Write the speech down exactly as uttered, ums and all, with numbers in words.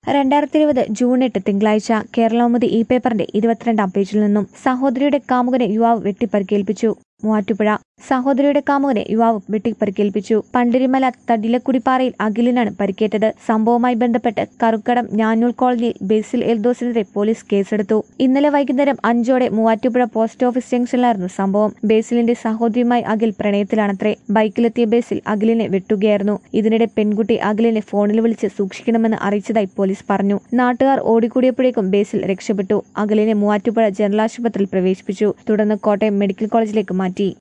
രണ്ടായിരത്തി ഇരുപത് ജൂൺ എട്ട് തിങ്കളാഴ്ച കേരളകൗമുദി ഈ പേപ്പറിന്റെ ഇരുപത്തിരണ്ടാം പേജിൽ നിന്നും സഹോദരിയുടെ കാമുകനെ യുവാവ് വെട്ടിപ്പരിക്കേൽപ്പിച്ചു. മൂവാറ്റുപുഴ സഹോദരിയുടെ കാമുകനെ യുവാവ് വെട്ടിപ്പരിക്കേൽപ്പിച്ചു. പണ്ടിരിമല തടിലക്കുടിപ്പാറയിൽ അഖിലിനാണ് പരിക്കേറ്റത്. സംഭവവുമായി ബന്ധപ്പെട്ട് കറുക്കടം ഞാഞ്ഞൂൽ കോളനിയിൽ ബേസിൽ എൽദോസിനെതിരെ പോലീസ് കേസെടുത്തു. ഇന്നലെ വൈകുന്നേരം അഞ്ചോടെ മൂവാറ്റുപുഴ പോസ്റ്റ് ഓഫീസ് ജംഗ്ഷനിലായിരുന്നു സംഭവം. ബേസിലിന്റെ സഹോദരിയുമായി അഖിൽ പ്രണയത്തിലാണത്രേ. ബൈക്കിലെത്തിയ ബേസിൽ അഖിലിനെ വെട്ടുകയായിരുന്നു. ഇതിനിടെ പെൺകുട്ടി അഖിലിനെ ഫോണിൽ വിളിച്ച് സൂക്ഷിക്കണമെന്ന് അറിയിച്ചതായി പോലീസ് പറഞ്ഞു. നാട്ടുകാർ ഓടിക്കൂടിയപ്പോഴേക്കും ബേസിൽ രക്ഷപ്പെട്ടു. അഖിലിനെ മൂവാറ്റുപുഴ ജനറൽ ആശുപത്രിയിൽ പ്രവേശിപ്പിച്ചു. തുടർന്ന് കോട്ടയം മെഡിക്കൽ കോളേജിലേക്ക് മാറ്റി.